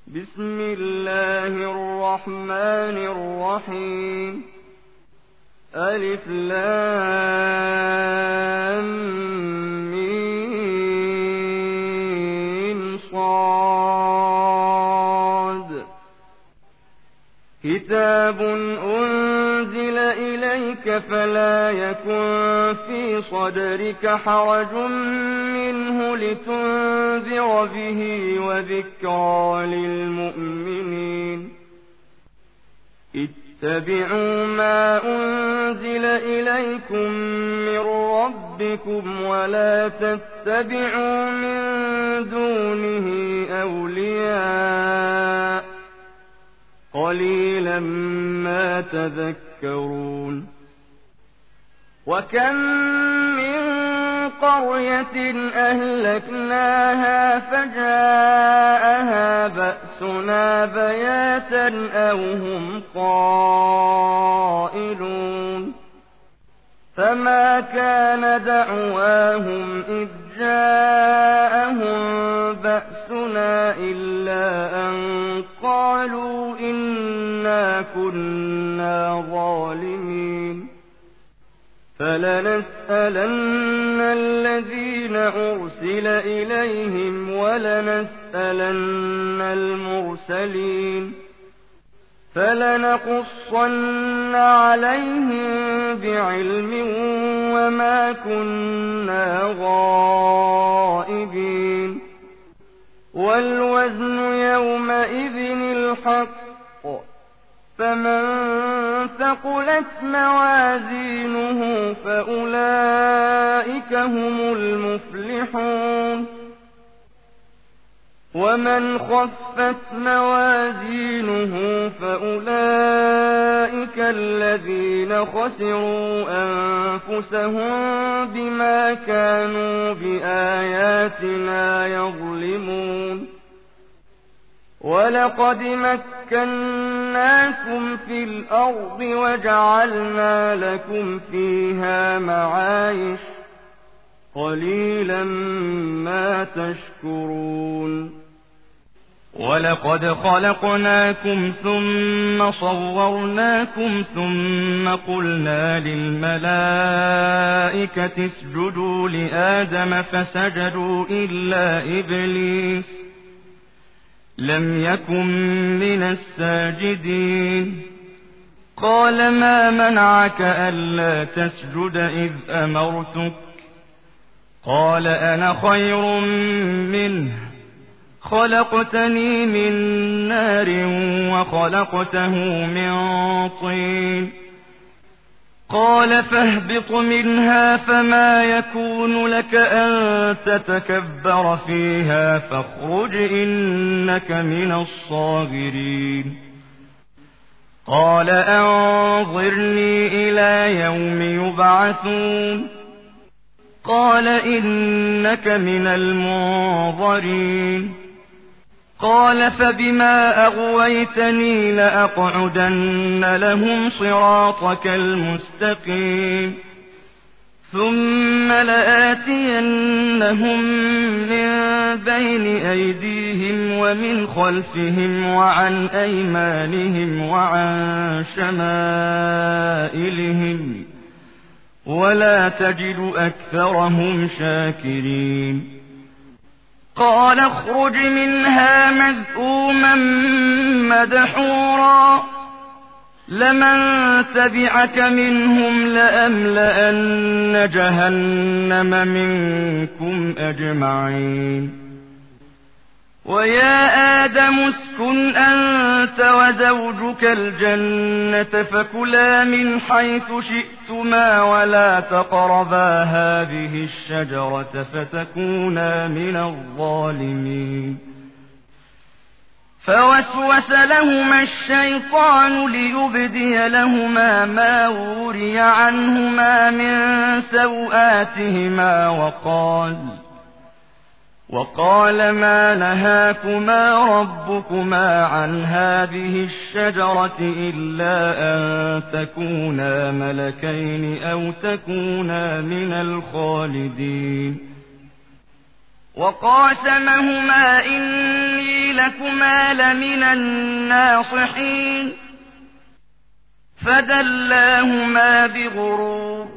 بسم الله الرحمن الرحيم ألف لام ميم صاد كتاب أنزل إليك فلا يكن في صدرك حرج منه لتنذر به وذكرى للمؤمنين اتبعوا ما أنزل إليكم من ربكم ولا تتبعوا من دونه أولياء قليلا ما تذكرون وكم من قرية أهلكناها فجاءها بأسنا بياتا أو هم قائلون فما كان دعواهم إذ جاءهم بأسنا إلا أن قالوا إنا كنا ظالمين فلنسألن الذين أرسل إليهم ولنسألن المرسلين فلنقصن عليهم بعلم وما كنا غائبين والوزن يومئذ الحق فمن ثقلت موازينه فأولئك هم المفلحون ومن خفت موازينه فأولئك الذين خسروا أنفسهم بما كانوا بآياتنا يظلمون ولقد مكناكم في الأرض وجعلنا لكم فيها معايش قليلا ما تشكرون ولقد خلقناكم ثم صورناكم ثم قلنا للملائكة اسجدوا لآدم فسجدوا إلا إبليس لم يكن من الساجدين قال ما منعك ألا تسجد إذ أمرتك قال أنا خير منه خلقتني من نار وخلقته من طين قال فاهبط منها فما يكون لك أن تتكبر فيها فاخرج إنك من الصاغرين قال أنظرني إلى يوم يبعثون قال إنك من المنظرين قال فبما أغويتني لأقعدن لهم صراطك المستقيم ثم لآتينهم من بين أيديهم ومن خلفهم وعن أيمانهم وعن شمائلهم ولا تجد أكثرهم شاكرين قال اخرج منها مذءوما مدحورا لمن تبعك منهم لأملأن جهنم منكم أجمعين ويا آدم اسكن أنت وزوجك الجنة فكلا من حيث شئتما ولا تقربا هذه الشجرة فتكونا من الظالمين فوسوس لهما الشيطان ليبدي لهما ما وري عنهما من سوآتهما وقال ما نهاكما ربكما عن هذه الشجرة إلا أن تكونا ملكين أو تكونا من الخالدين وقاسمهما إني لكما لمن الناصحين فدلاهما بغرور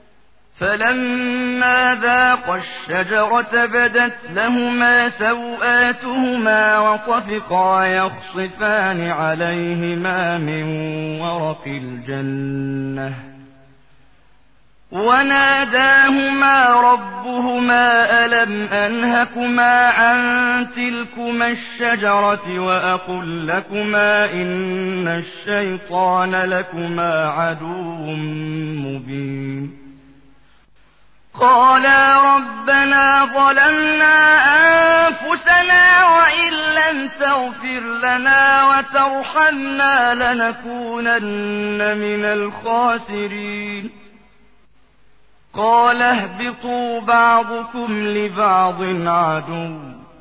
فلما ذاقا الشجرة بدت لهما سوآتهما وطفقا يخصفان عليهما من ورق الجنة وناداهما ربهما ألم أنهكما عن تلكما الشجرة وأقل لكما إن الشيطان لكما عدو مبين قالا ربنا ظلمنا أنفسنا وإن لم تغفر لنا وترحمنا لنكونن من الخاسرين قال اهبطوا بعضكم لبعض عدو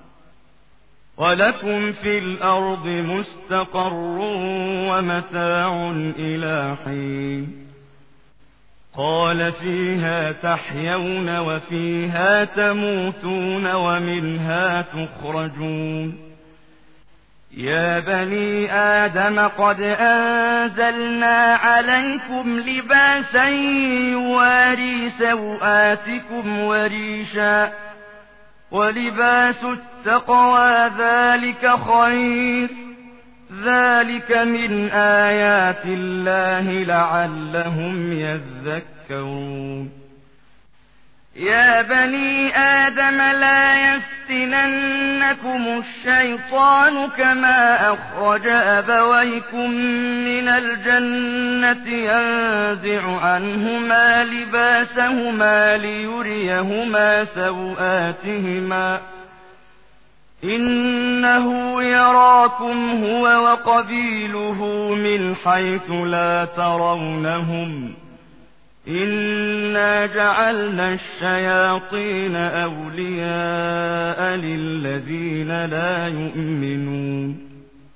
ولكم في الأرض مستقر ومتاع إلى حين قال فيها تحيون وفيها تموتون ومنها تخرجون يا بني آدم قد أنزلنا عليكم لباسا يواري سوآتكم وريشا ولباس التقوى ذلك خير ذلك من آيات الله لعلهم يذكرون يا بني آدم لا يفتننكم الشيطان كما أخرج أبويكم من الجنة ينزع عنهما لباسهما ليريهما سوآتهما إنه يراكم هو وقبيله من حيث لا ترونهم إنا جعلنا الشياطين أولياء للذين لا يؤمنون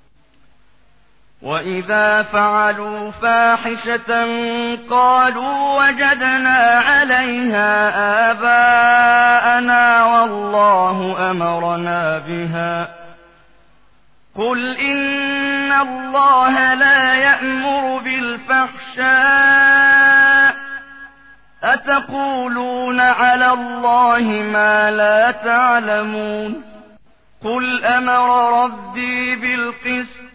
وإذا فعلوا فاحشة قالوا وجدنا عليها آباءنا والله أمرنا بها قل إن الله لا يأمر بالفحشاء أتقولون على الله ما لا تعلمون قل أمر ربي بالقسط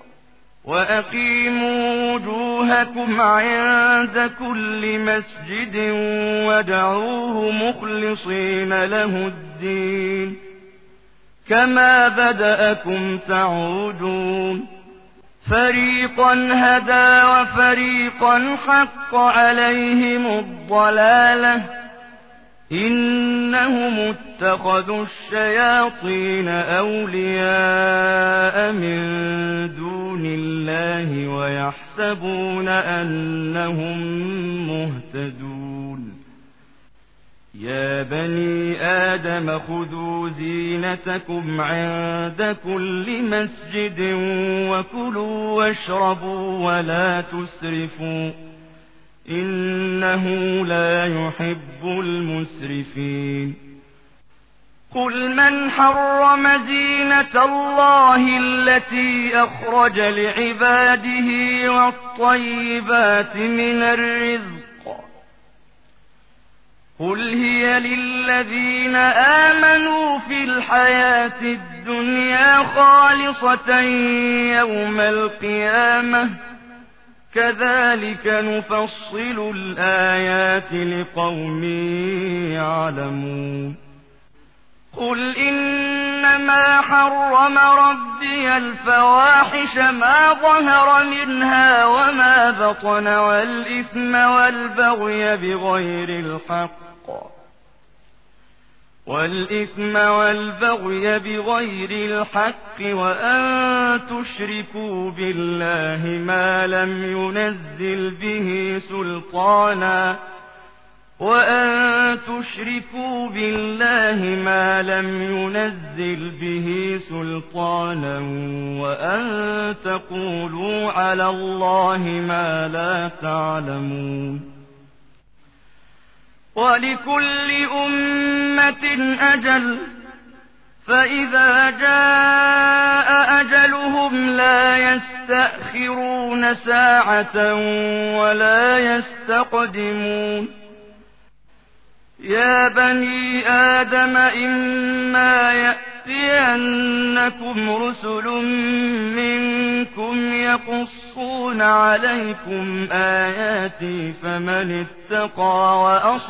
وأقيموا وجوهكم عند كل مسجد وادعوه مخلصين له الدين كما بدأكم تعودون فريقا هدى وفريقا حق عليهم الضلالة إنهم اتخذوا الشياطين أولياء من دون الله ويحسبون أنهم مهتدون يا بني آدم خذوا زينتكم عند كل مسجد وكلوا واشربوا ولا تسرفوا إنه لا يحب المسرفين قل من حرم زينة الله التي أخرج لعباده والطيبات من الرزق قل هي للذين آمنوا في الحياة الدنيا خالصة يوم القيامة كذلك نفصل الآيات لقوم يعلمون قل إنما حرم ربي الفواحش ما ظهر منها وما بطن والإثم والبغي بغير الحق وأن تشركوا بالله ما لم ينزل به سلطانا وأن تقولوا على الله ما لا تعلمون ولكل أمة أجل فإذا جاء أجلهم لا يستأخرون ساعة ولا يستقدمون يا بني آدم إما يأتينكم رسل منكم يقصون عليكم آياتي فمن اتقى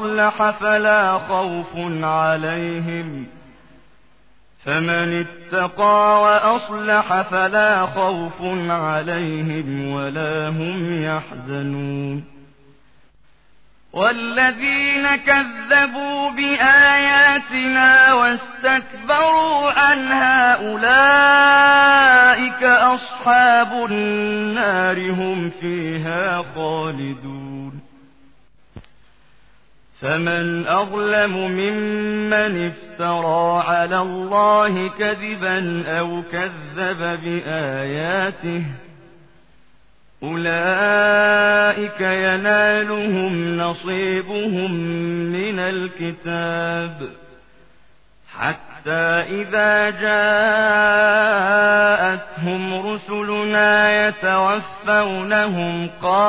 وأصلح فلا خوف عليهم ولا هم يحزنون والذين كذبوا بآياتنا واستكبروا عنها أولئك أصحاب النار هم فيها خالدون فمن أظلم ممن افترى على الله كذبا أو كذب بآياته أولئك ينالهم نصيبهم من الكتاب حتى إذا جاءتهم رسلنا يتوفونهم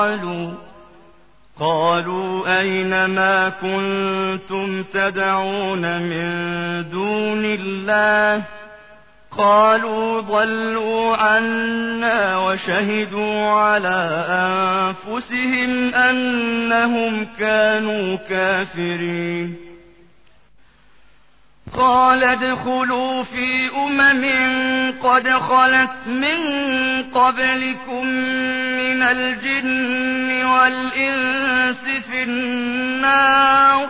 قالوا أين ما كنتم تدعون من دون الله قالوا ضلوا عنا وشهدوا على أنفسهم أنهم كانوا كافرين قال ادخلوا في قد خلت من قبلكم من الجن والإنس في النار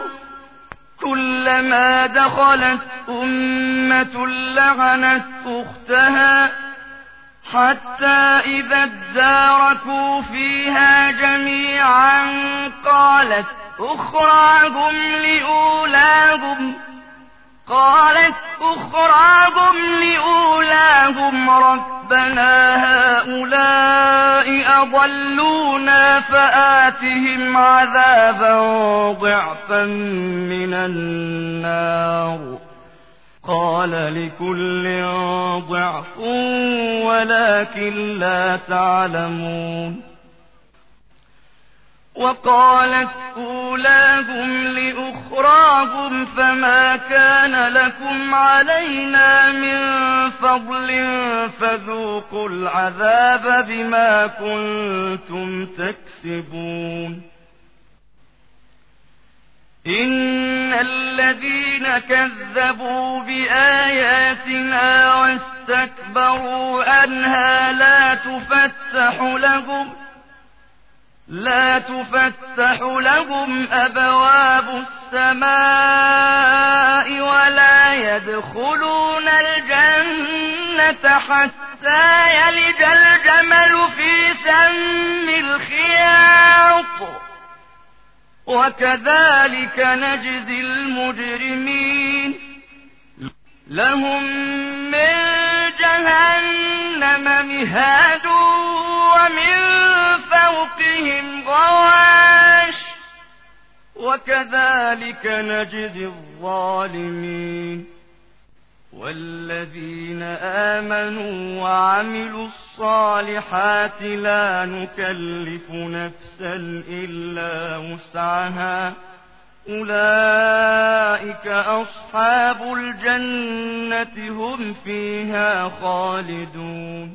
كلما دخلت أمة لعنت أختها حتى إذا اداركوا فيها جميعا قالت أخراهم لأولاهم ربنا هؤلاء أضلونا فآتهم عذابا ضعفا من النار قال لكل ضعف ولكن لا تعلمون وقالت أولاهم لأخراهم فما كان لكم علينا من فضل فذوقوا العذاب بما كنتم تكسبون إن الذين كذبوا بآياتنا واستكبروا عنها لا تفتح لهم أبواب السماء ولا يدخلون الجنة حتى يلج الجمل في سم الخياط وكذلك نجزي المجرمين لهم من جهنم مهاد ومن فوقهم غواش وكذلك نجزي الظالمين والذين آمنوا وعملوا الصالحات لا نكلف نفسا إلا وسعها أولئك أصحاب الجنة هم فيها خالدون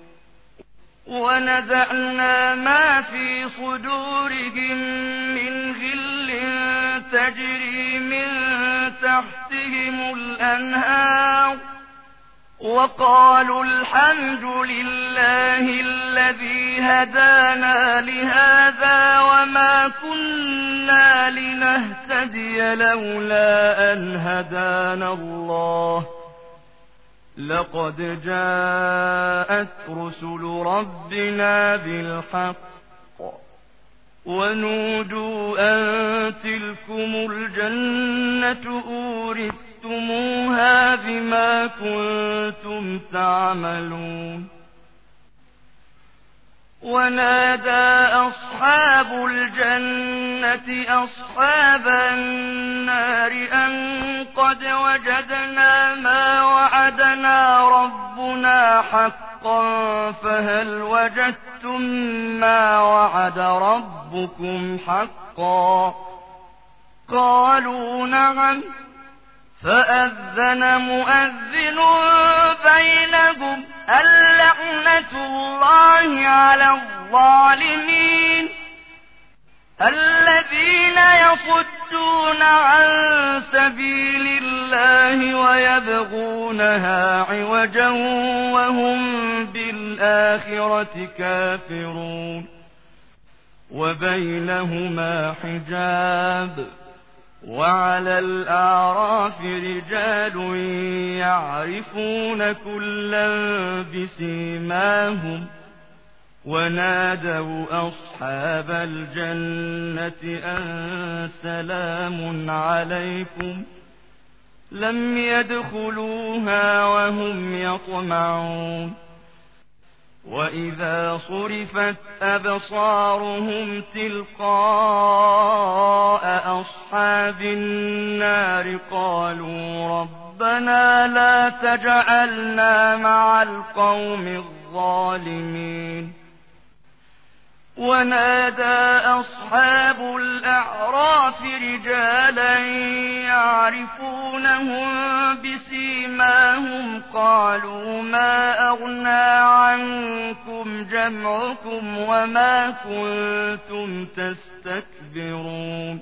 ونزعنا ما في صدورهم من غل تجري من تحتهم الأنهار وقالوا الحمد لله الذي هدانا لهذا وما كنا لنهتدي لولا أن هدانا الله لقد جاءت رسل ربنا بالحق ونودوا أن تلكم الجنة أورثتموها بما كنتم تعملون ونادى أصحاب الجنة أصحاب النار أن قد وجدنا ما وعدنا ربنا حقا فهل وجدتم ما وعد ربكم حقا قالوا نعم فأذن مؤذن بينهم اللعنة الله على الظالمين الذين يصدون عن سبيل الله ويبغونها عوجا وهم بالآخرة كافرون وبينهما حجاب وعلى الأعراف رجال يعرفون كلا بسيماهم ونادوا أصحاب الجنة أن سلام عليكم لم يدخلوها وهم يطمعون وإذا صرفت أبصارهم تلقاء أصحاب النار قالوا ربنا لا تجعلنا مع القوم الظالمين ونادى أصحاب الأعراف رجالا يعرفونهم بسيماهم قالوا ما أغنى عنكم جمعكم وما كنتم تستكبرون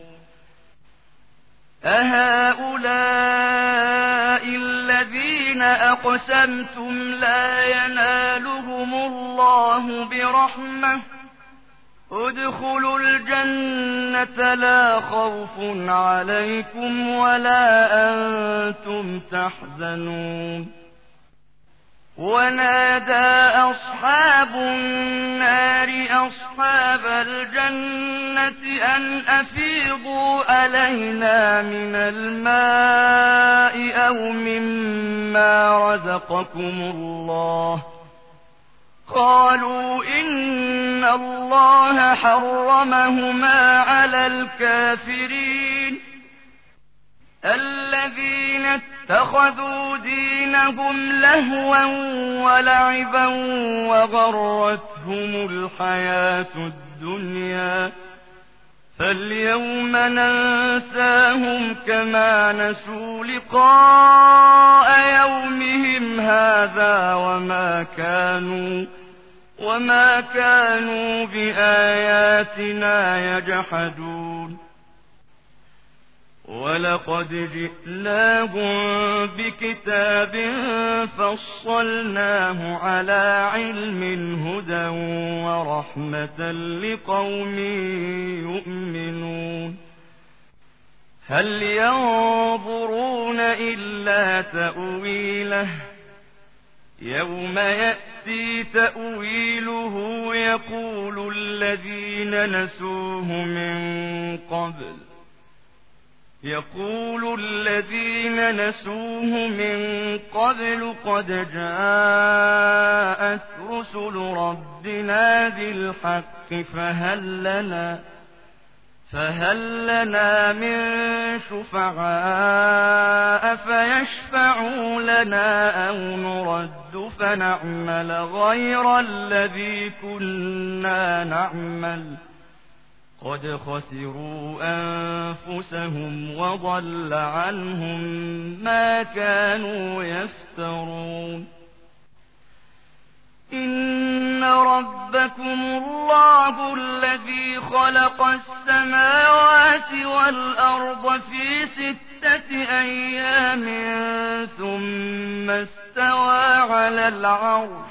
أهؤلاء الذين أقسمتم لا ينالهم الله برحمة ادخلوا الجنة لا خوف عليكم ولا أنتم تحزنون ونادى أصحاب النار أصحاب الجنة أن أفيضوا علينا من الماء أو مما رزقكم الله قالوا إن الله حرمهما على الكافرين الذين اتخذوا دينهم لهوا ولعبا وغرتهم الحياة الدنيا فاليوم ننساهم كما نسوا لقاء يومهم هذا وما كانوا بآياتنا يجحدون ولقد جئناهم بكتاب فصلناه على علم هدى ورحمة لقوم يؤمنون هل ينظرون إلا تأويله يوم يأتي تأويله يقول الذين نسوه من قبل قد جاءت رسل ربنا بالحق فهل لنا من شفعاء فيشفعوا لنا أو نرد فنعمل غير الذي كنا نعمل قد خسروا أنفسهم وضل عنهم ما كانوا يفترون إن ربكم الله الذي خلق السماوات والأرض في 6 أيام ثم استوى على العرش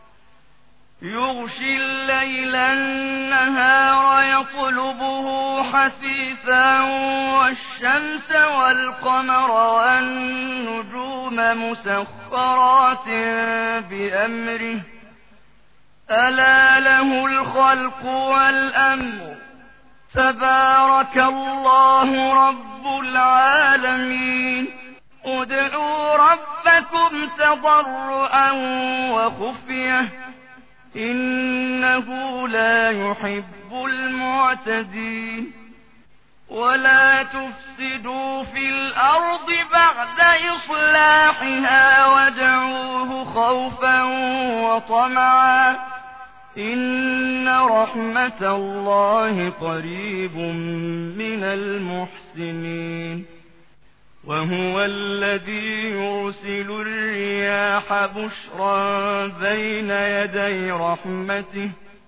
يغشي الليل النهار يطلبه حثيثا والشمس والقمر والنجوم مسخرات بأمره ألا له الخلق والأمر تبارك الله رب العالمين ادعوا ربكم تضرعا وخفية إنه لا يحب المعتدين ولا تفسدوا في الأرض بعد إصلاحها وادعوه خوفا وطمعا إن رحمة الله قريب من المحسنين وهو الذي يرسل الرياح بشرا بين يدي رحمته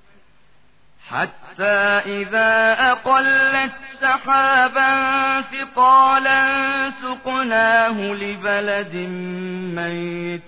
حتى إذا أقلت سحابا ثقالا سقناه لبلد ميت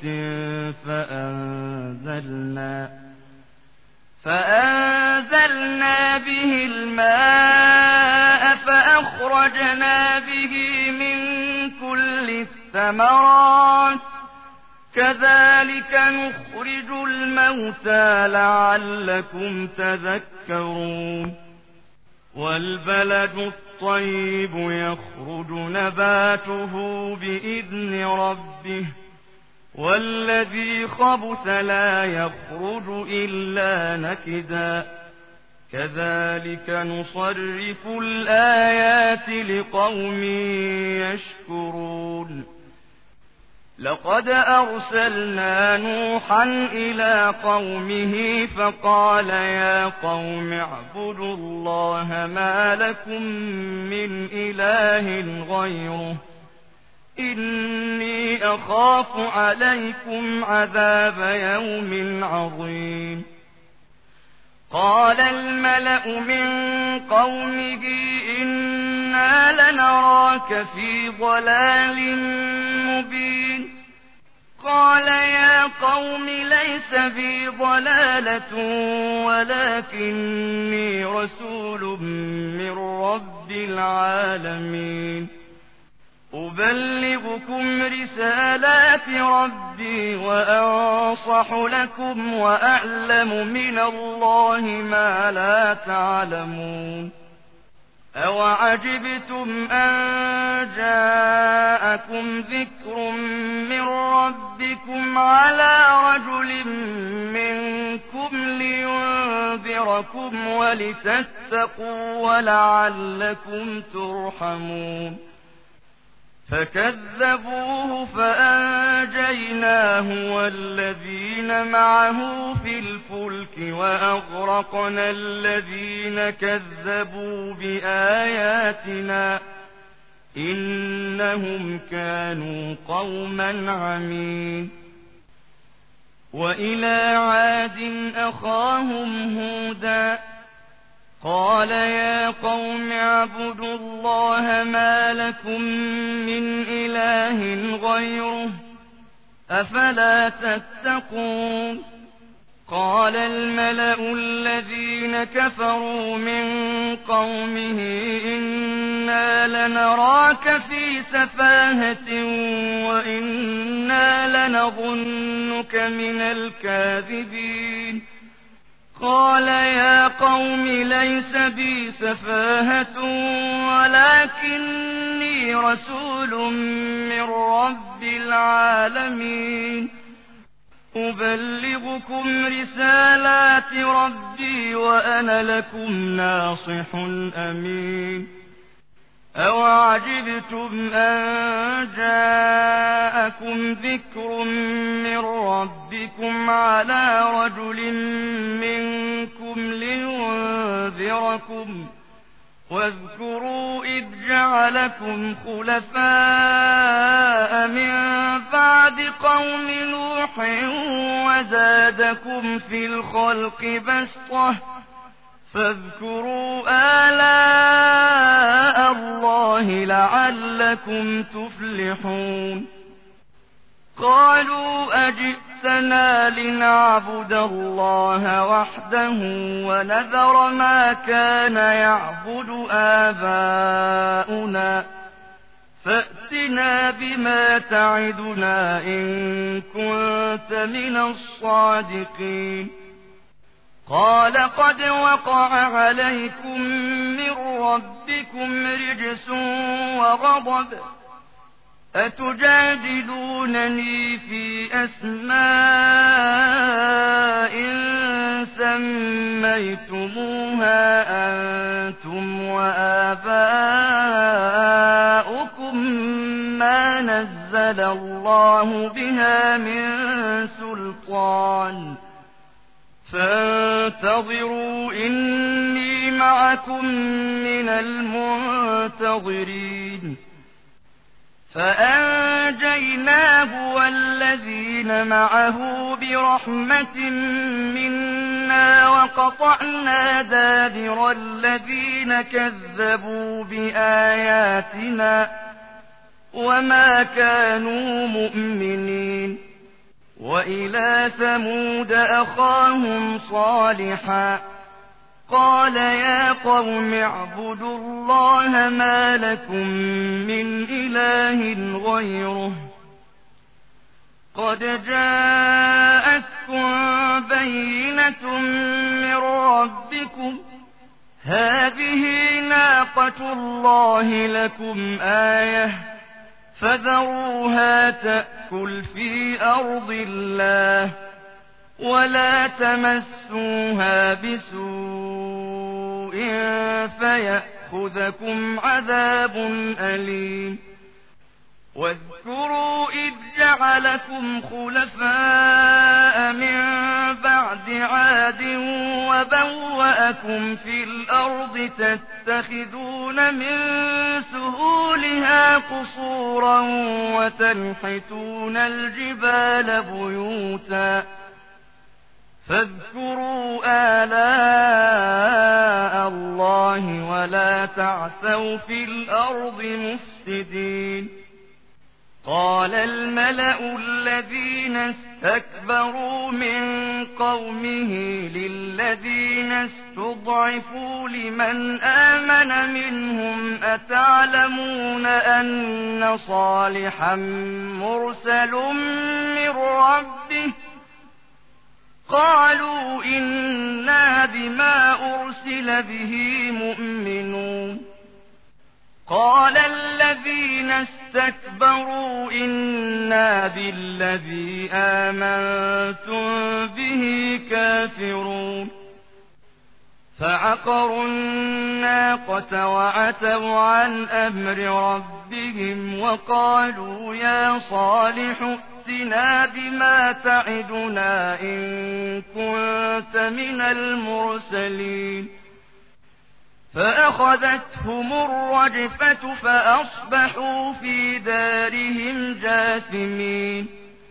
فأنزلنا به الماء فأخرجنا به من كل الثمرات كذلك نخرج الموتى لعلكم تذكرون والبلد الطيب يخرج نباته بإذن ربه والذي خبث لا يخرج إلا نكدا كذلك نصرف الآيات لقوم يشكرون لقد أرسلنا نوحا إلى قومه فقال يا قوم اعبدوا الله ما لكم من إله غيره إني أخاف عليكم عذاب يوم عظيم قال الملأ من قومه إنا لنراك في ضلال مبين قال يا قوم ليس بي ضلالة ولكني رسول من رب العالمين أبلغكم رسالات ربي وأنصح لكم وأعلم من الله ما لا تعلمون أوعجبتم أن جاءكم ذكر من ربكم على رجل منكم لينذركم ولتتقوا ولعلكم ترحمون فكذبوه فأنجيناه والذين معه في الفلك وأغرقنا الذين كذبوا بآياتنا إنهم كانوا قوما عمين وإلى عاد أخاهم هودا قال يا قوم اعبدوا الله ما لكم من إله غيره أفلا تتقون قال الملأ الذين كفروا من قومه إنا لنراك في سفاهة وإنا لنظنك من الكاذبين قال يا قوم ليس بي سفاهة ولكني رسول من رب العالمين أبلغكم رسالات ربي وأنا لكم ناصح أمين أوعجبتم أن جاءكم ذكر من ربكم على رجل منكم لينذركم واذكروا إذ جعلكم خلفاء من بعد قوم نوح وزادكم في الخلق بسطة فاذكروا آلاء الله لعلكم تفلحون قالوا أجئتنا لنعبد الله وحده ونذر ما كان يعبد آباؤنا فأتنا بما تعدنا إن كنت من الصادقين قال قد وقع عليكم من ربكم رجس وغضب أتجادلونني في أسماء سميتموها أنتم وآباؤكم ما نزل الله بها من سلطان فانتظروا إني معكم من المنتظرين فأنجيناه والذين معه برحمة منا وقطعنا دابر الذين كذبوا بآياتنا وما كانوا مؤمنين وإلى ثمود أخاهم صالحا قال يا قوم اعبدوا الله ما لكم من إله غيره قد جاءتكم بينة من ربكم هذه ناقة الله لكم آية فذروها تأكل في أرض الله ولا تمسوها بسوء فيأخذكم عذاب أليم واذكروا إذ جعلكم خلفاء من بعد عاد وبوأكم في الأرض تتخذون من سهولها قصورا وتنحتون الجبال بيوتا فاذكروا آلاء الله ولا تعثوا في الأرض مفسدين قال الملأ الذين استكبروا من قومه للذين استضعفوا لمن آمن منهم أتعلمون أن صالحا مرسل من ربه قالوا إنا بما أرسل به مؤمنون قال الذين استكبروا إنا بالذي آمنتم به كافرون فعقروا الناقة وعتوا عن أمر ربهم وقالوا يا صالح ائتنا بما تعدنا إن كنت من المرسلين فأخذتهم الرجفة فأصبحوا في دارهم جاثمين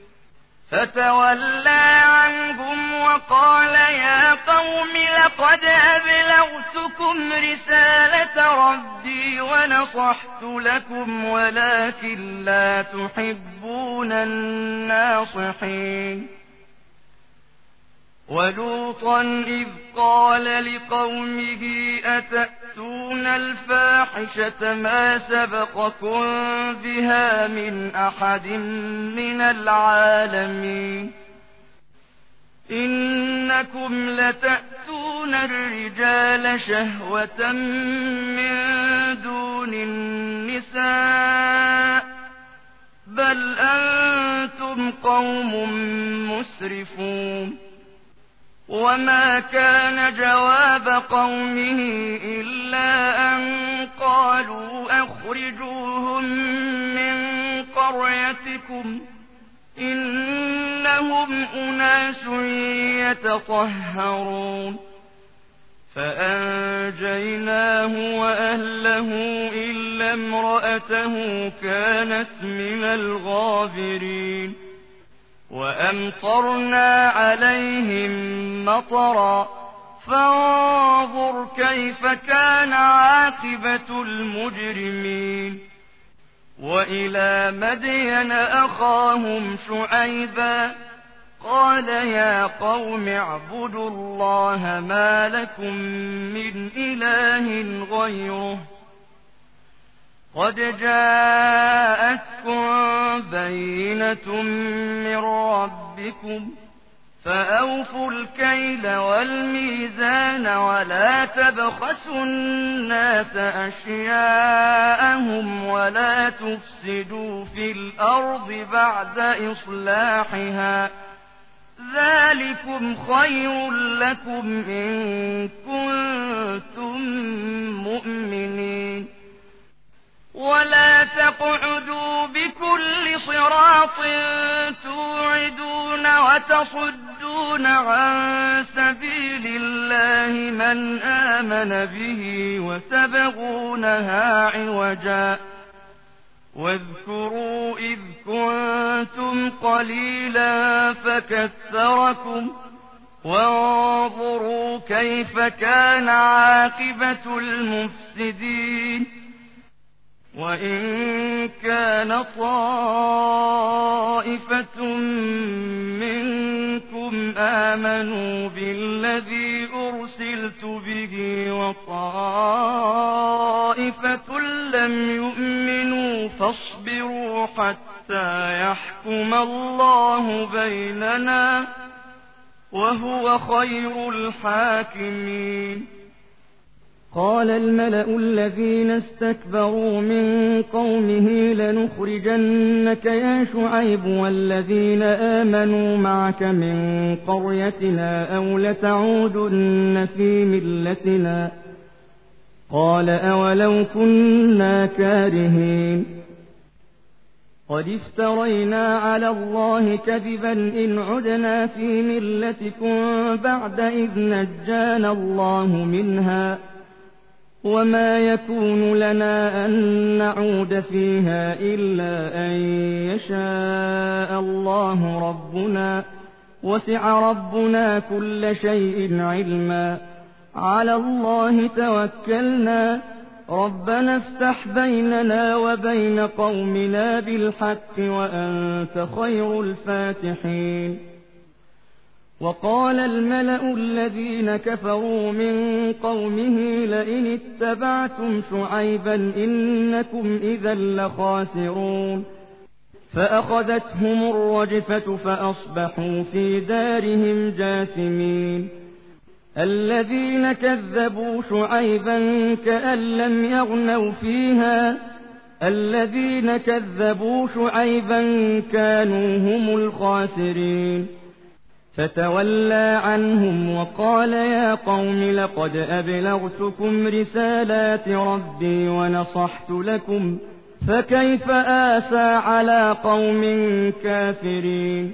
فتولى عنهم وقال يا قوم لقد أبلغتكم رسالة ربي ونصحت لكم ولكن لا تحبون الناصحين ولوطا إذ قال لقومه أتأتون الفاحشة ما سبقكم بها من أحد من العالمين إنكم لتأتون الرجال شهوة من دون النساء بل أنتم قوم مسرفون وما كان جواب قومه إلا أن قالوا أخرجوهم من قريتكم إنهم أناس يتطهرون فأنجيناه وأهله إلا امرأته كانت من الغابرين وأمطرنا عليهم مطرا فانظر كيف كان عاقبة المجرمين وإلى مدين أخاهم شعيبا قال يا قوم اعبدوا الله ما لكم من إله غيره قد جاءتكم بينة من ربكم فأوفوا الكيل والميزان ولا تبخسوا الناس أشياءهم ولا تفسدوا في الأرض بعد إصلاحها ذلكم خير لكم إن كنتم مؤمنين. ولا تقعدوا بكل صراط توعدون وتصدون عن سبيل الله من آمن به وتبغونها عوجا. واذكروا إذ كنتم قليلا فكثركم وانظروا كيف كان عاقبة المفسدين. وإن كان طائفة منكم آمنوا بالذي أرسلت به وطائفة لم يؤمنوا فاصبروا حتى يحكم الله بيننا وهو خير الحاكمين. قال الملأ الذين استكبروا من قومه لنخرجنك يا شعيب والذين آمنوا معك من قريتنا أو لتعودن في ملتنا. قال أولو كنا كارهين. قد افترينا على الله كذبا إن عدنا في ملتكم بعد إذ نجانا الله منها وما يكون لنا أن نعود فيها إلا أن يشاء الله ربنا وسع ربنا كل شيء علما. على الله توكلنا ربنا افتح بيننا وبين قومنا بالحق وأنت خير الفاتحين. وقال الملأ الذين كفروا من قومه لئن اتبعتم شعيبا إنكم إذا لخاسرون. فأخذتهم الرجفة فأصبحوا في دارهم جاثمين. الذين كذبوا شعيبا كأن لم يغنوا فيها الذين كذبوا شعيبا كانوا هم الخاسرين. فتولى عنهم وقال يا قوم لقد أبلغتكم رسالات ربي ونصحت لكم فكيف آسى على قوم كافرين.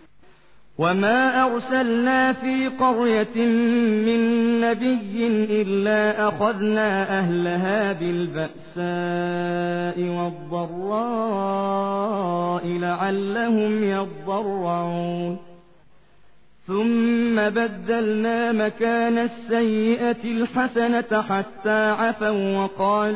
وما أرسلنا في قرية من نبي إلا أخذنا أهلها بالبأساء والضراء لعلهم يضرعون. ثم بدلنا مكان السيئة الحسنة حتى عفوا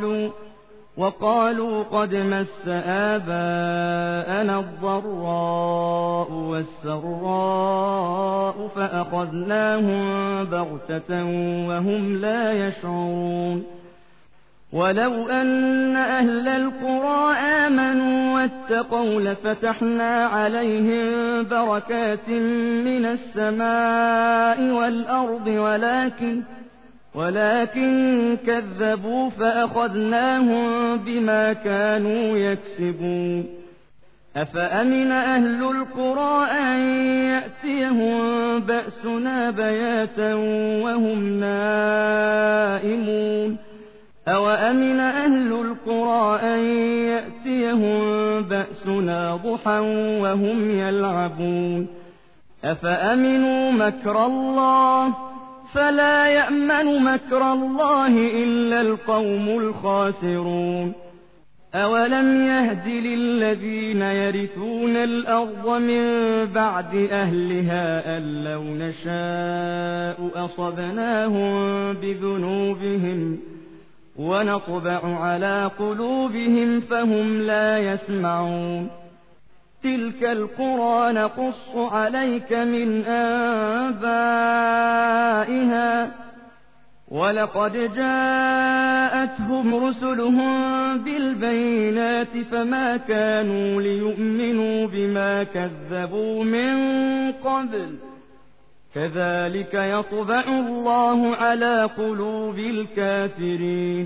وقالوا قد مس آباءنا الضراء والسراء فأخذناهم بغتة وهم لا يشعرون. ولو أن أهل القرى آمنوا واتقوا لفتحنا عليهم بركات من السماء والأرض ولكن كذبوا فأخذناهم بما كانوا يكسبون. أفأمن أهل القرى أن يأتيهم بأسنا بياتا وهم نائمون أوأمن أهل القرى أن يأتيهم بأسنا ضحى وهم يلعبون. أفأمنوا مكر الله فلا يأمن مكر الله إلا القوم الخاسرون. أولم يهد للذين يرثون الأرض من بعد أهلها أن لو نشاء أصبناهم بذنوبهم ونطبع على قلوبهم فهم لا يسمعون. تلك القرى نقص عليك من أنبائها ولقد جاءتهم رسلهم بالبينات فما كانوا ليؤمنوا بما كذبوا من قبل كذلك يطبع الله على قلوب الكافرين.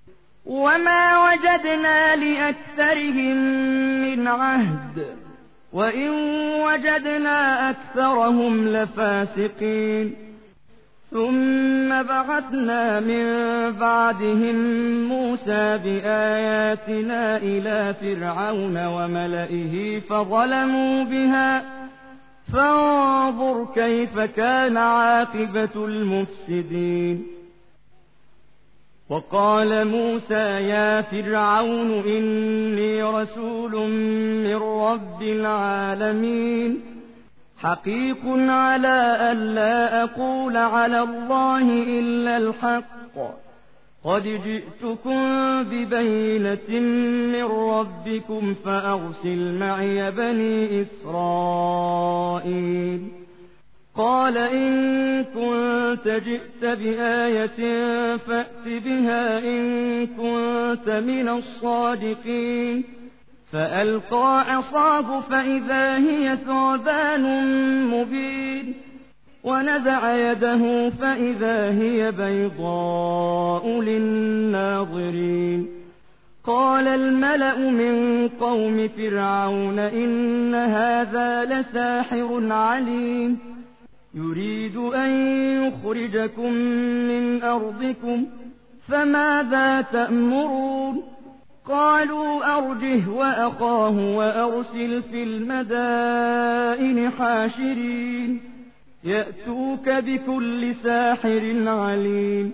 وما وجدنا لأكثرهم من عهد وإن وجدنا أكثرهم لفاسقين ثم بعثنا من بعدهم موسى بآياتنا إلى فرعون وملئه فظلموا بها فانظر كيف كان عاقبة المفسدين وقال موسى يا فرعون إني رسول من رب العالمين حقيق على ألا أقول على الله إلا الحق قد جئتكم ببينة من ربكم فأرسل معي بني إسرائيل قال إن كنت جئت بآية فأت بها إن كنت من الصادقين فألقى عصاه فإذا هي ثعبان مبين ونزع يده فإذا هي بيضاء للناظرين قال الملأ من قوم فرعون إن هذا لساحر عليم يريد أن يخرجكم من أرضكم فماذا تأمرون قالوا أرجه وأخاه وأرسل في المدائن حاشرين يأتوك بكل ساحر عليم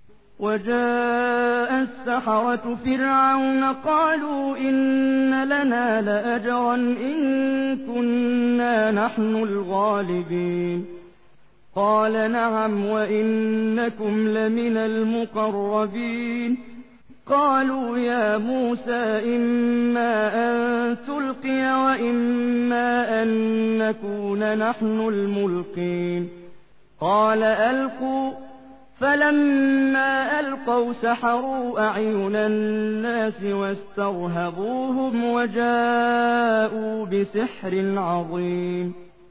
وجاء السحرة فرعون قالوا إن لنا لأجرا إن كنا نحن الغالبين قال نعم وإنكم لمن المقربين قالوا يا موسى إما أن تلقي وإما أن نكون نحن الملقين قال ألقوا فلما ألقوا سحروا أعين الناس واسترهبوهم وجاءوا بسحر عظيم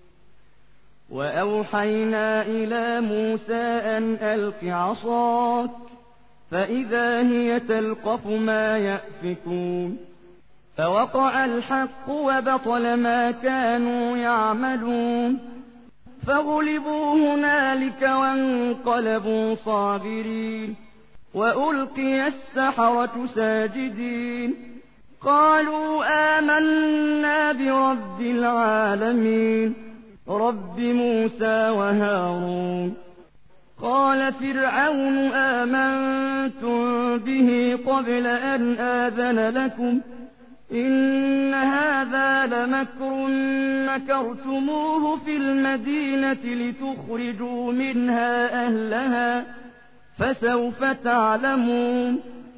وأوحينا إلى موسى أن ألق عصاك فإذا هي تلقف ما يأفكون فوقع الحق وبطل ما كانوا يعملون فغلبوا هنالك وانقلبوا صاغرين وألقي السحرة ساجدين قالوا آمنا برب العالمين رب موسى وهارون قال فرعون آمنتم به قبل أن آذن لكم إن هذا لمكر مكرتموه في المدينة لتخرجوا منها أهلها فسوف تعلمون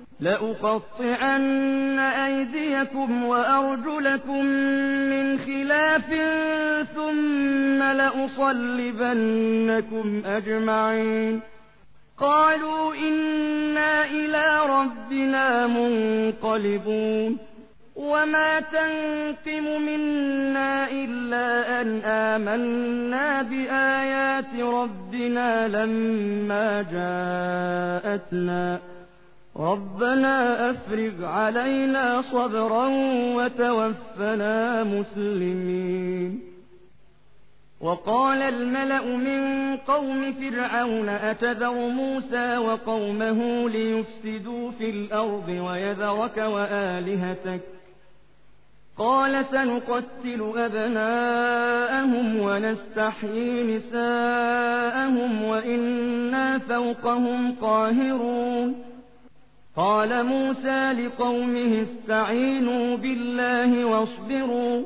لأقطعن أيديكم وأرجلكم من خلاف ثم لأصلبنكم أجمعين قالوا إنا إلى ربنا منقلبون وما تنقم منا إلا أن آمنا بآيات ربنا لما جاءتنا ربنا أفرغ علينا صبرا وتوفنا مسلمين وقال الملأ من قوم فرعون أتذر موسى وقومه ليفسدوا في الأرض ويذرك وآلهتك قال سنقتل أبناءهم ونستحيي نساءهم وإنا فوقهم قاهرون قال موسى لقومه استعينوا بالله واصبروا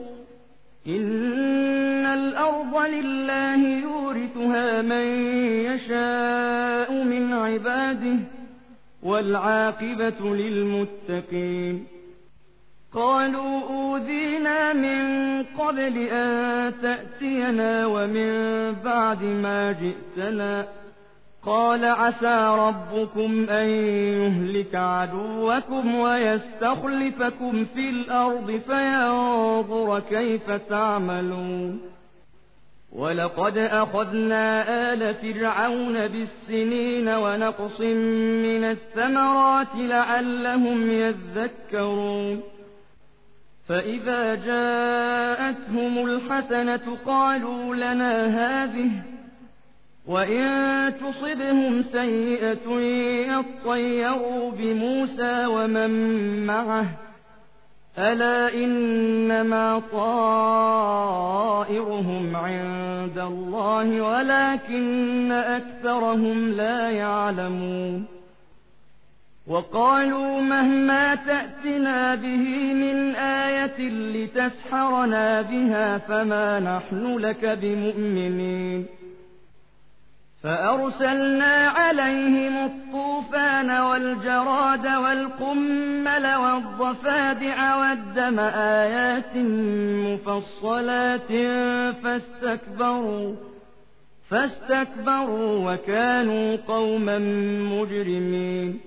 إن الأرض لله يورثها من يشاء من عباده والعاقبة للمتقين قالوا أوذينا من قبل أن تأتينا ومن بعد ما جئتنا قال عسى ربكم أن يهلك عدوكم ويستخلفكم في الأرض فينظر كيف تعملون ولقد أخذنا آل فرعون بالسنين ونقص من الثمرات لعلهم يذكرون فإذا جاءتهم الحسنة قالوا لنا هذه، وإن تصبهم سيئة يطيروا بموسى ومن معه، ألا إنما طائرهم عند الله ولكن أكثرهم لا يعلمون. وقالوا مهما تأتنا به من آية لتسحرنا بها فما نحن لك بمؤمنين. فأرسلنا عليهم الطوفان والجراد والقمل والضفادع والدم آيات مفصلات فاستكبروا وكانوا قوما مجرمين.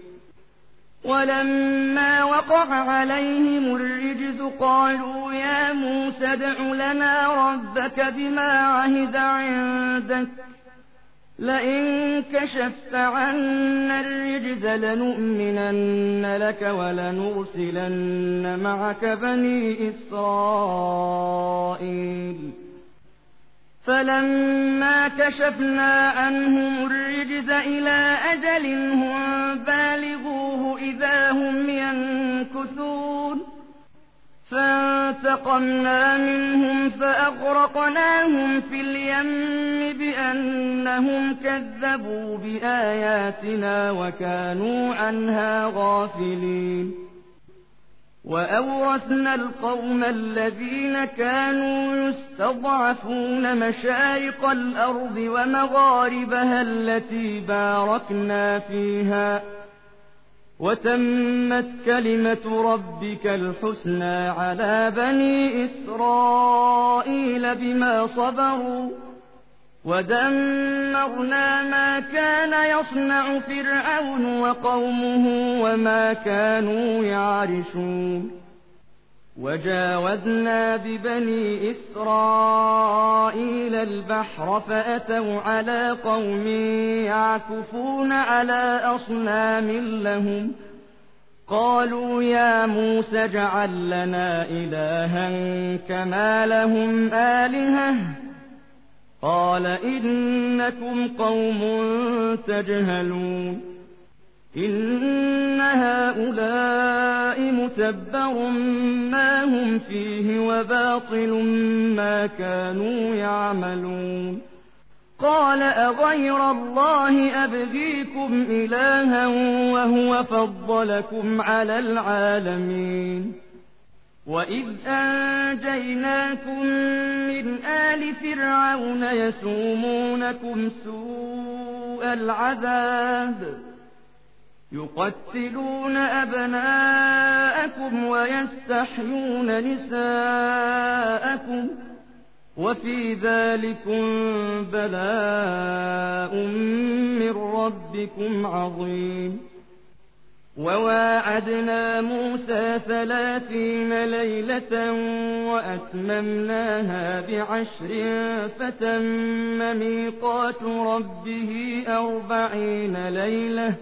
ولما وقع عليهم الرجز قالوا يا موسى ادع لنا ربك بما عهد عندك لئن كشفت عنا الرجز لنؤمنن لك ولنرسلن معك بني إسرائيل. فلما كشفنا عنهم الرجز إلى أجل هم بالغوه إذا هم ينكثون. فانتقمنا منهم فأغرقناهم في اليم بأنهم كذبوا بآياتنا وكانوا عنها غافلين. وأورثنا القوم الذين كانوا يستضعفون مشارق الأرض ومغاربها التي باركنا فيها، وتمت كلمة ربك الحسنى على بني إسرائيل بما صبروا، ودمرنا ما كان يصنع فرعون وقومه وما كانوا يعرشون. وجاوزنا ببني إسرائيل البحر فأتوا على قوم يعكفون على أصنام لهم قالوا يا موسى اجعل لنا إلها كما لهم آلهة قال إنكم قوم تجهلون. إن هؤلاء متبر ما هم فيه وباطل ما كانوا يعملون. قال أغير الله أبغيكم إلها وهو فضلكم على العالمين. وإذ أنجيناكم من آل فرعون يسومونكم سوء العذاب يقتلون أبناءكم ويستحيون نساءكم وفي ذلكم بلاء من ربكم عظيم. وواعدنا موسى 30 ليلة وأتممناها ب10 فتم ميقات ربه 40 ليلة.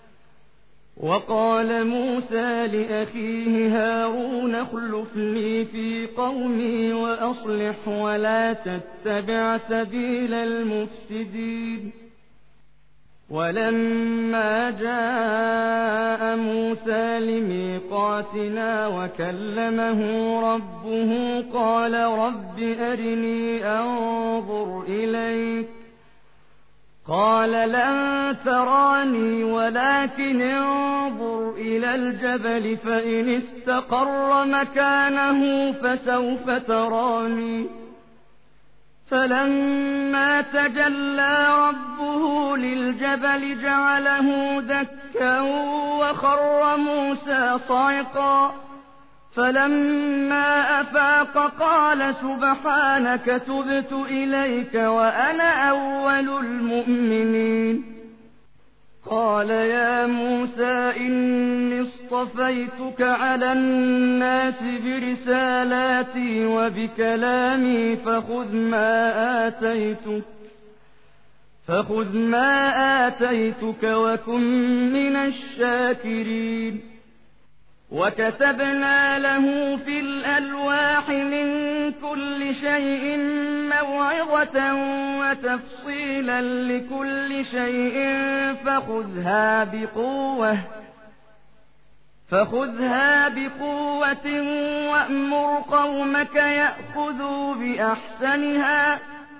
وقال موسى لأخيه هارون اخلفني في قومي وأصلح ولا تتبع سبيل المفسدين. ولما جاء موسى لميقاتنا وكلمه ربه قال رب أرني أنظر إليك قال لن تراني ولكن انظر إلى الجبل فإن استقر مكانه فسوف تراني. فلما تجلى ربه للجبل جعله دكا وخر موسى صعقا. فلما أفاق قال سبحانك تبت إليك وأنا أول المؤمنين. قال يا موسى إني اصطفيتك على الناس برسالاتي وبكلامي فخذ ما آتيتك وكن من الشاكرين. وكتبنا له في الألواح من كل شيء موعظة وتفصيلا لكل شيء فخذها بقوة وأمر قومك يأخذوا بأحسنها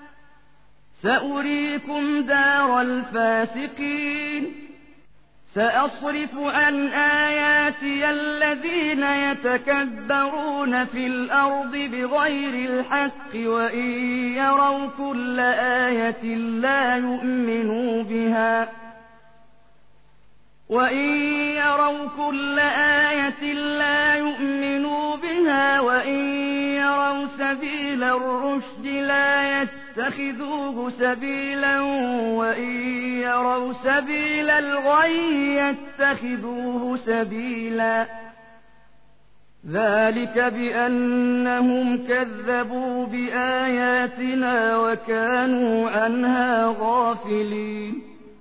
سأريكم دار الفاسقين سأصرف عن آياتي الذين يتكبرون في الأرض بغير الحق وإن يروا كل آية لا يؤمنوا بها وإن يروا سبيل الرشد لا يتخذوه سبيلا وإن يروا سبيل الغي يتخذوه سبيلا ذلك بأنهم كذبوا بآياتنا وكانوا عنها غافلين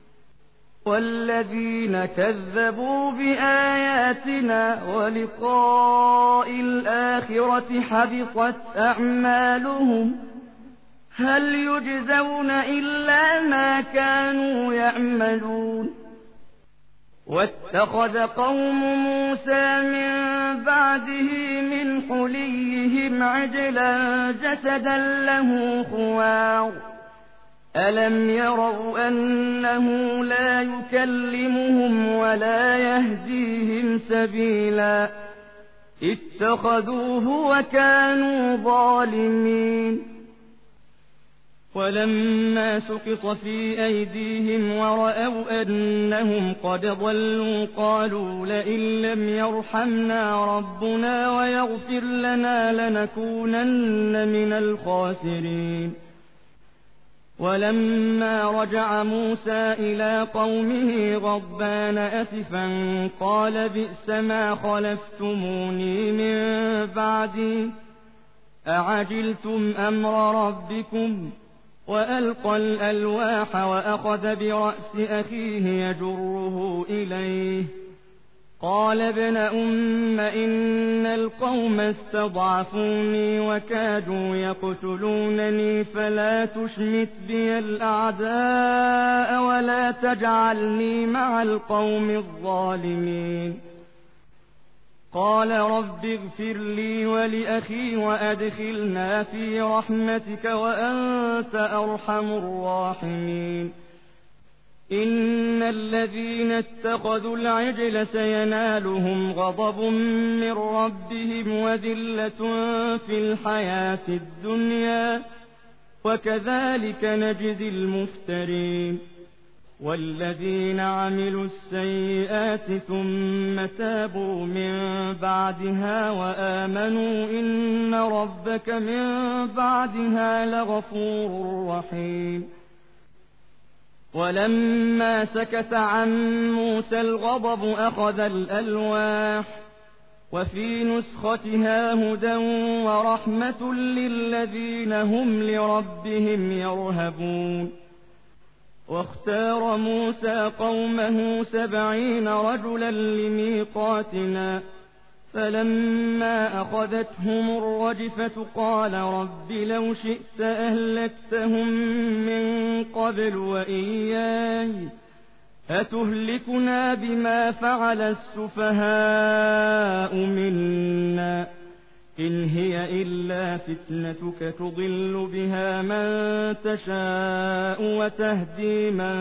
والذين كذبوا بآياتنا ولقاء الآخرة حبطت أعمالهم هل يجزون إلا ما كانوا يعملون واتخذ قوم موسى من بعده من حليهم عجلا جسدا له خوار ألم يروا أنه لا يكلمهم ولا يهديهم سبيلا اتخذوه وكانوا ظالمين ولما سقط في أيديهم ورأوا أنهم قد ضلوا قالوا لئن لم يرحمنا ربنا ويغفر لنا لنكونن من الخاسرين ولما رجع موسى إلى قومه غضبان أسفا قال بئس ما خلفتموني من بعدي أعجلتم أمر ربكم وألقى الألواح وأخذ برأس أخيه يجره إليه قال ابن أم إن القوم استضعفوني وكادوا يقتلونني فلا تشمت بي الأعداء ولا تجعلني مع القوم الظالمين قال رب اغفر لي ولأخي وأدخلنا في رحمتك وأنت أرحم الراحمين إن الذين اتخذوا العجل سينالهم غضب من ربهم وذلة في الحياة الدنيا وكذلك نجزي المفترين والذين عملوا السيئات ثم تابوا من بعدها وآمنوا إن ربك من بعدها لغفور رحيم ولما سكت عن موسى الغضب أخذ الألواح وفي نسختها هدى ورحمة للذين هم لربهم يرهبون واختار موسى قومه 70 رجلا لميقاتنا فلما أخذتهم الرجفة قال رب لو شئت أهلكتهم من قبل وإياي أتهلكنا بما فعل السفهاء منا إن هي إلا فتنتك تضل بها من تشاء وتهدي من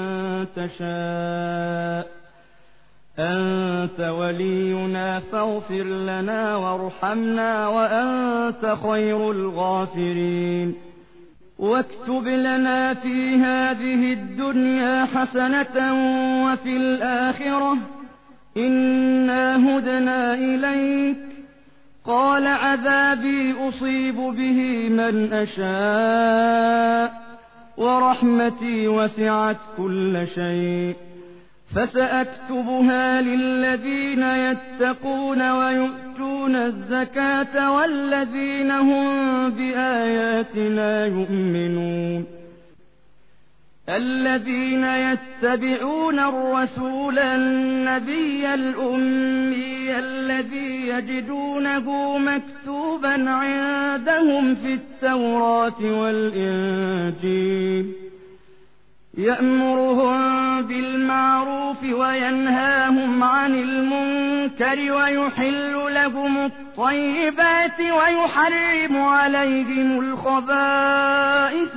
تشاء أنت ولينا فاغفر لنا وارحمنا وأنت خير الغافرين واكتب لنا في هذه الدنيا حسنة وفي الآخرة إنا هدنا إليك قال عذابي أصيب به من أشاء ورحمتي وسعت كل شيء فسأكتبها للذين يتقون ويؤتون الزكاة والذين هم بآياتنا يؤمنون الذين يتبعون الرسول النبي الأمي الذي يجدونه مكتوبا عندهم في التوراة والإنجيل يأمرهم بالمعروف وينهاهم عن المنكر ويحل لهم الطيبات ويحرم عليهم الخبائث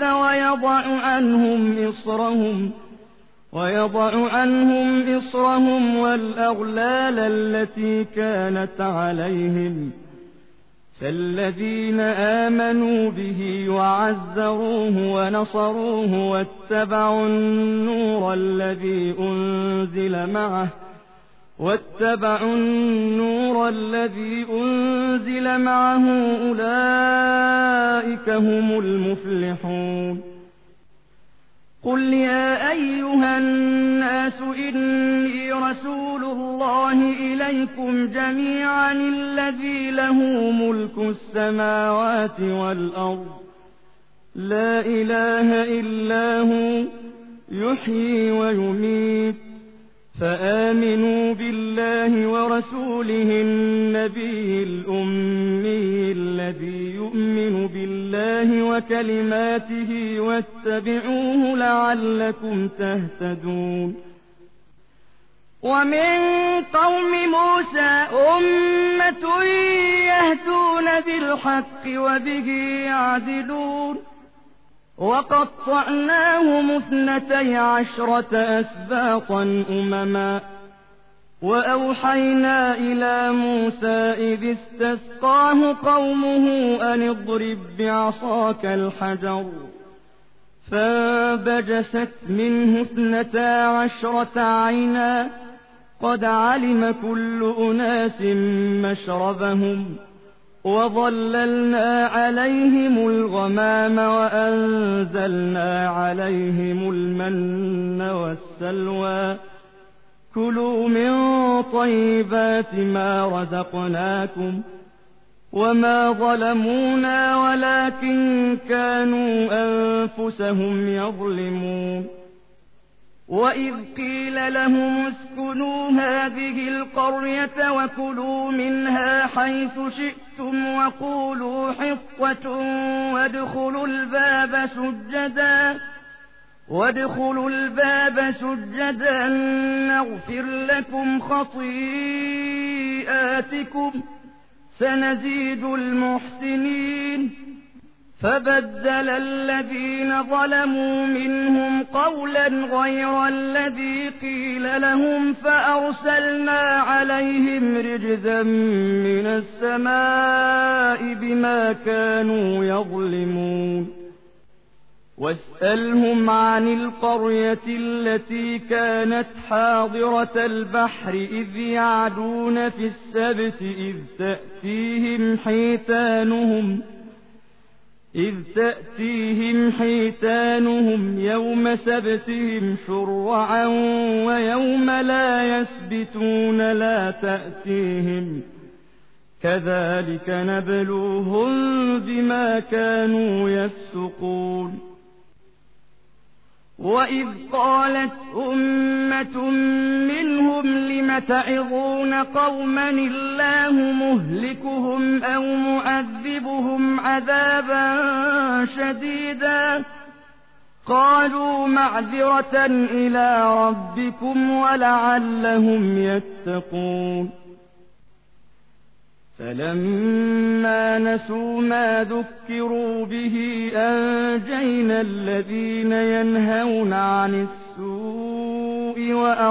ويضع عنهم إصرهم والأغلال التي كانت عليهم فالذين آمنوا به وعزروه ونصروه واتبعوا النور الذي أنزل معه أولئك هم المفلحون قل يا أيها الناس إني رسول الله إليكم جميعا الذي له ملك السماوات والأرض لا إله إلا هو يحيي ويميت فآمنوا بالله ورسوله النبي الأمي الذي يؤمن بالله وكلماته واتبعوه لعلكم تهتدون ومن قوم موسى أمة يهدون بالحق وبه يعدلون وقطعناهم 12 أسباطا أمما وأوحينا إلى موسى إذ استسقاه قومه أن اضرب بعصاك الحجر فانبجست منه 12 عينا قد علم كل أناس مشربهم وظللنا عليهم الغمام وأنزلنا عليهم المن والسلوى كلوا من طيبات ما رزقناكم وما ظلمونا ولكن كانوا أنفسهم يظلمون وإذ قيل لهم اسكنوا هذه القرية وكلوا منها حيث شئتم وقولوا حطة وادخلوا الباب سجدا نغفر لكم خطيئاتكم سنزيد المحسنين فبدل الذين ظلموا منهم قولا غير الذي قيل لهم فأرسلنا عليهم رجزا من السماء بما كانوا يظلمون واسألهم عن القرية التي كانت حاضرة البحر إذ يعدون في السبت إذ تأتيهم حيتانهم يوم سبتهم شرعا ويوم لا يسبتون لا تأتيهم كذلك نبلوهم بما كانوا يفسقون وإذ قالت أمة منهم لم تعظون قوما الله مهلكهم أو معذبهم عذابا شديدا قالوا معذرة إلى ربكم ولعلهم يتقون فلما نسوا ما ذكروا به أنجينا الذين ينهون عن السوء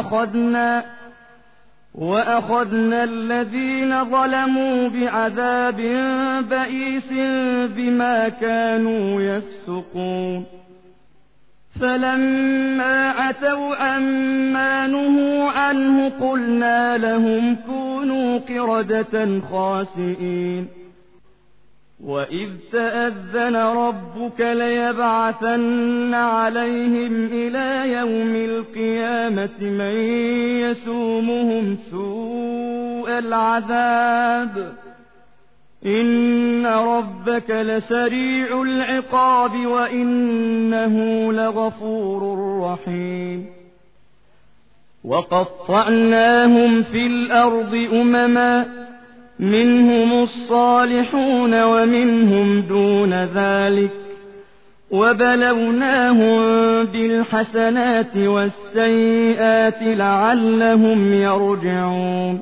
وأخذنا الذين ظلموا بعذاب بئيس بما كانوا يفسقون فلما عتوا عما نهوا عنه قلنا لهم كونوا قردة خاسئين وإذ تأذن ربك ليبعثن عليهم إلى يوم القيامة من يسومهم سوء العذاب إن ربك لسريع العقاب وإنه لغفور رحيم وقطعناهم في الأرض أمما منهم الصالحون ومنهم دون ذلك وبلوناهم بالحسنات والسيئات لعلهم يرجعون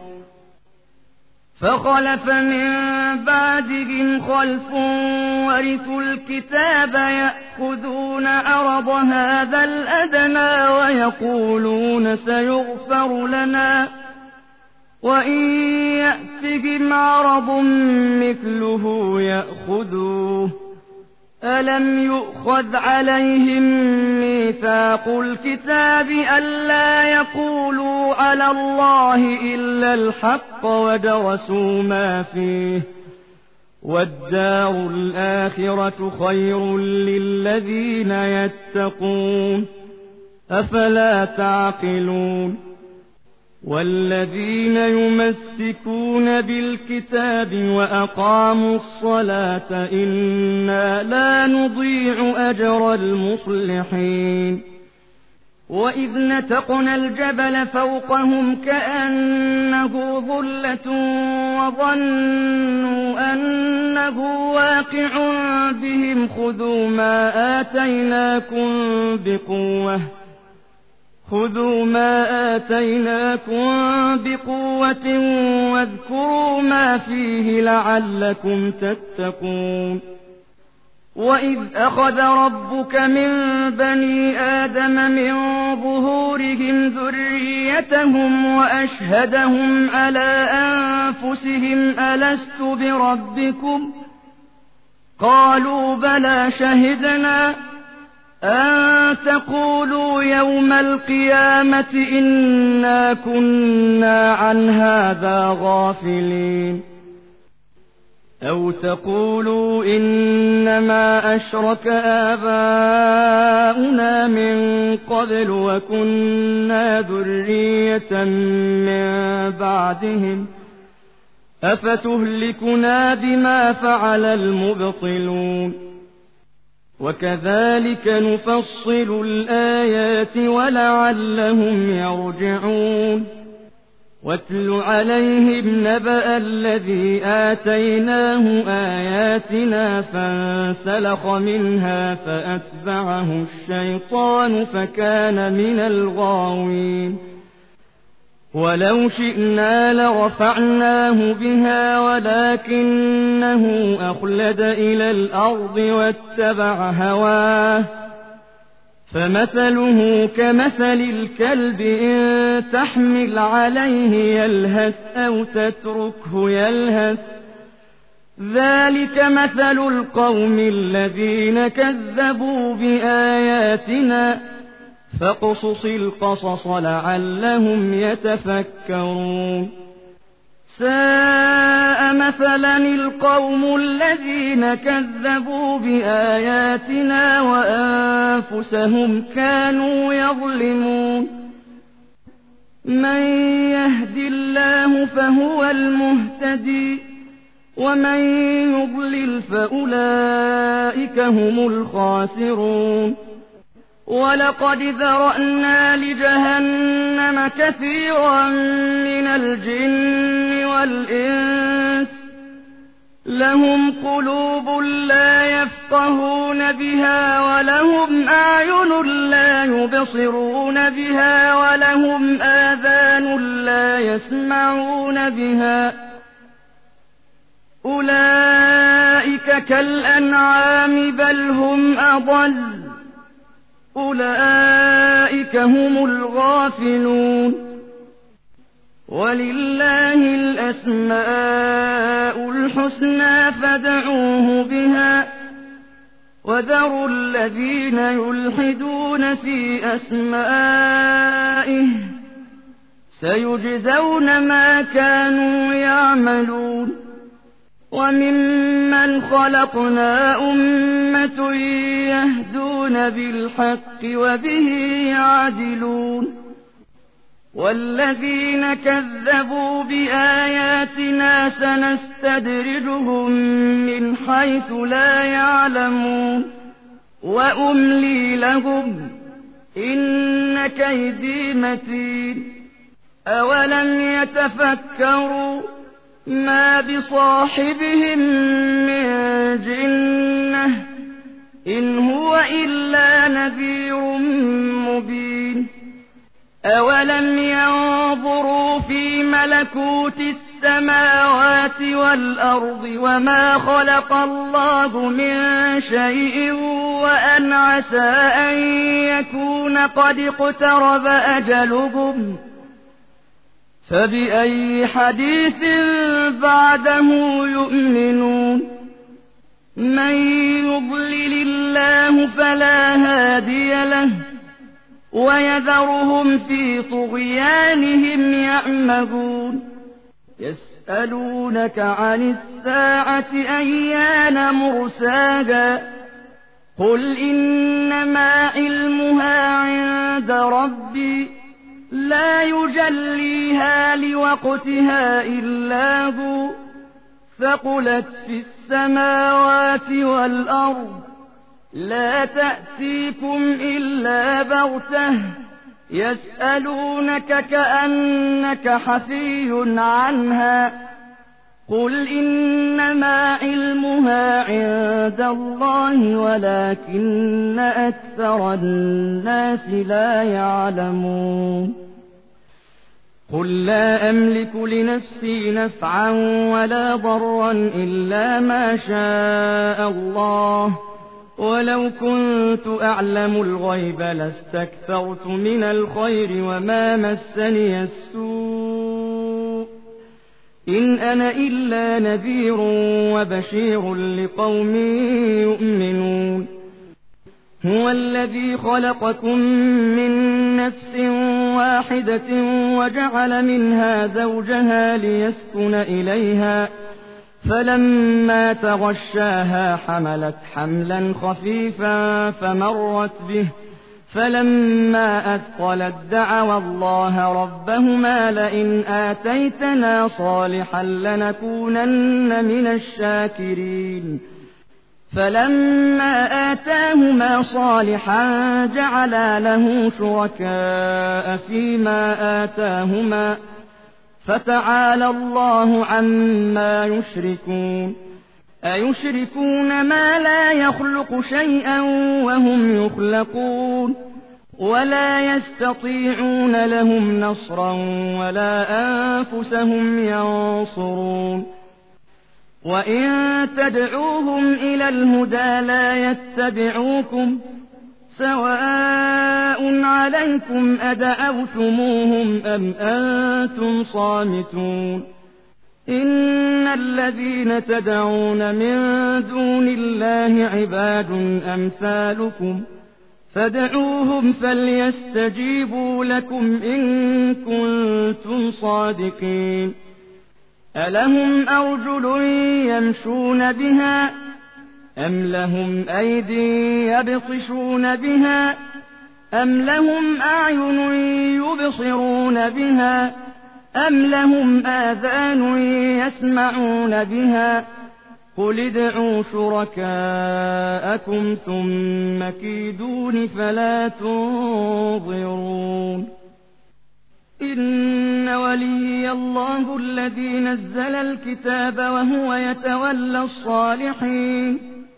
فخلف من بعدهم خلف ورثوا الكتاب يأخذون عرض هذا الأدنى ويقولون سيغفر لنا وإن يأتهم عرض مثله يأخذوه ألم يؤخذ عليهم ميثاق الكتاب ألا يقولوا على الله إلا الحق ودرسوا ما فيه والدار الآخرة خير للذين يتقون أفلا تعقلون والذين يمسكون بالكتاب وأقاموا الصلاة إنا لا نضيع أجر المصلحين وإذ نتقنا الجبل فوقهم كأنه ظلة وظنوا أنه واقع بهم خذوا ما آتيناكم بقوة واذكروا ما فيه لعلكم تتقون وإذ أخذ ربك من بني آدم من ظهورهم ذريتهم وأشهدهم على أنفسهم ألست بربكم قالوا بلى شهدنا أن تقولوا يوم القيامة إنا كنا عن هذا غافلين أو تقولوا إنما أشرك آباؤنا من قبل وكنا ذرية من بعدهم أفتهلكنا بما فعل المبطلون وكذلك نفصل الآيات ولعلهم يرجعون واتل عليهم نبأ الذي آتيناه آياتنا فانسلخ منها فأتبعه الشيطان فكان من الغاوين ولو شئنا لرفعناه بها ولكنه أخلد إلى الأرض واتبع هواه فمثله كمثل الكلب إن تحمل عليه يلهث أو تتركه يلهث ذلك مثل القوم الذين كذبوا بآياتنا فاقصص القصص لعلهم يتفكرون ساء مثلا القوم الذين كذبوا بآياتنا وأنفسهم كانوا يظلمون من يهد الله فهو المهتدي ومن يضلل فأولئك هم الخاسرون ولقد ذرأنا لجهنم كثيرا من الجن والإنس لهم قلوب لا يفقهون بها ولهم أعين لا يبصرون بها ولهم آذان لا يسمعون بها أولئك كالأنعام بل هم أضل أولئك هم الغافلون ولله الأسماء الحسنى فادعوه بها وذروا الذين يلحدون في أسمائه سيجزون ما كانوا يعملون وممن خلقنا أمة يهدون بالحق وبه يعدلون والذين كذبوا بآياتنا سنستدرجهم من حيث لا يعلمون وأملي لهم إن كيدي متين أولم يتفكروا ما بصاحبهم من جنة إن هو إلا نذير مبين أولم ينظروا في ملكوت السماوات والأرض وما خلق الله من شيء وأن عسى أن يكون قد اقترب أجلهم فبأي حديث بعده يؤمنون من يضلل الله فلا هادي له ويذرهم في طغيانهم يعمهون يسألونك عن الساعة أيان مرساها قل إنما علمها عند ربي لا يجليها لوقتها إلا هو ثقلت في السماوات والأرض لا تأتيكم إلا بغتة يسألونك كأنك حفي عنها قل إنما علمها عند الله ولكن أكثر الناس لا يعلمون قل لا أملك لنفسي نفعا ولا ضرا إلا ما شاء الله ولو كنت أعلم الغيب لاستكثرت من الخير وما مسني السوء إن أنا إلا نذير وبشير لقوم يؤمنون هو الذي خلقكم من نفس واحدة وجعل منها زوجها ليسكن إليها فلما تغشاها حملت حملا خفيفا فمرت به فلما أثقلت دعوا الله ربهما لئن آتيتنا صالحا لنكونن من الشاكرين فلما آتاهما صالحا جعلا له شركاء فيما آتاهما فتعالى الله عما يشركون أيشركون ما لا يخلق شيئا وهم يخلقون ولا يستطيعون لهم نصرا ولا أنفسهم ينصرون وإن تدعوهم إلى الهدى لا يتبعوكم سواء عليكم أدعوتموهم أم أنتم صامتون إن الذين تدعون من دون الله عباد أمثالكم فادعوهم فليستجيبوا لكم إن كنتم صادقين ألهم أرجل يمشون بها أم لهم أيدي يبطشون بها أم لهم أعين يبصرون بها أم لهم آذان يسمعون بها قل ادعوا شركاءكم ثم كيدون فلا تنظرون إن وليي الله الذي نزل الكتاب وهو يتولى الصالحين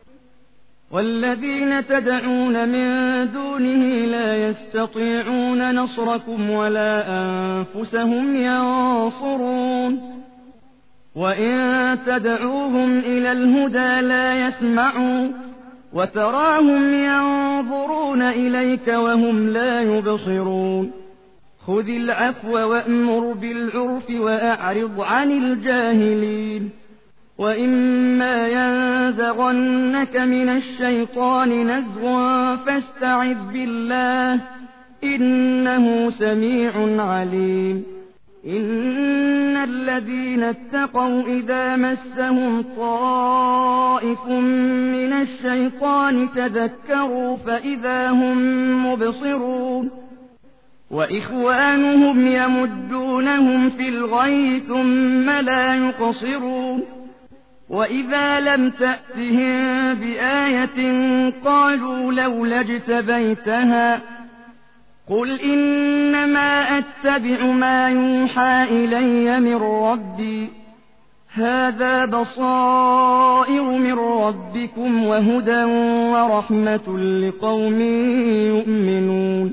والذين تدعون من دونه لا يستطيعون نصركم ولا أنفسهم ينصرون وإن تدعوهم إلى الهدى لا يسمعوا وتراهم ينظرون إليك وهم لا يبصرون خذ العفو وأمر بالعرف وأعرض عن الجاهلين وإما ينزغنك من الشيطان نزغ فاستعذ بالله إنه سميع عليم إن الذين اتقوا إذا مسهم طائف من الشيطان تذكروا فإذا هم مبصرون وإخوانهم يمدونهم في الغي ثم لا يقصرون وإذا لم تأتهم بآية قالوا لولا اجتبيتها قل إنما أتبع ما يوحى إلي من ربي هذا بصائر من ربكم وهدى ورحمة لقوم يؤمنون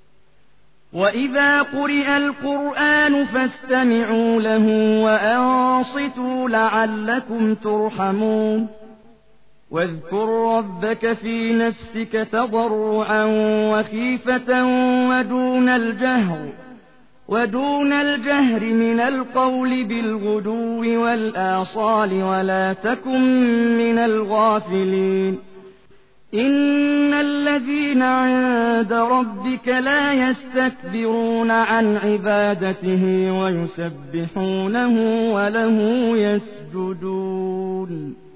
وإذا قرئ القرآن فاستمعوا له وأنصتوا لعلكم ترحمون واذكر ربك في نفسك تضرعا وخيفة ودون الجهر من القول بالغدو والآصال ولا تكن من الغافلين إن الذين عند ربك لا يستكبرون عن عبادته ويسبحونه وله يسجدون